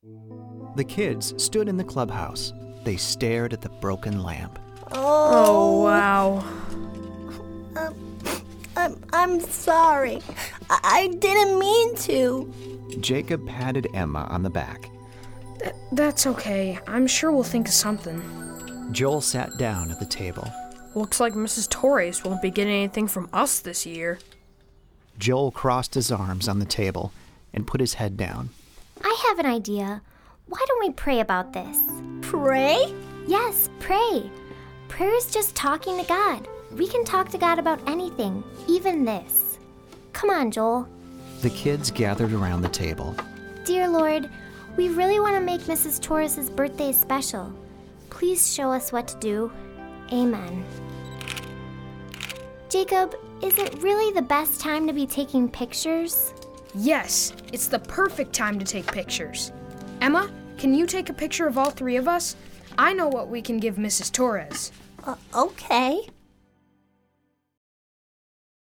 The kids stood in the clubhouse. They stared at the broken lamp. Oh, wow. I'm sorry. I didn't mean to. Jacob patted Emma on the back. That's okay. I'm sure we'll think of something. Joel sat down at the table. Looks like Mrs. Torres won't be getting anything from us this year. Joel crossed his arms on the table and put his head down. I have an idea. Why don't we pray about this? Pray? Yes, pray. Prayer is just talking to God. We can talk to God about anything, even this. Come on, Joel. The kids gathered around the table. Dear Lord, we really want to make Mrs. Torres' birthday special. Please show us what to do. Amen. Jacob, is it really the best time to be taking pictures? Yes, it's the perfect time to take pictures. Emma, can you take a picture of all three of us? I know what we can give Mrs. Torres. Okay.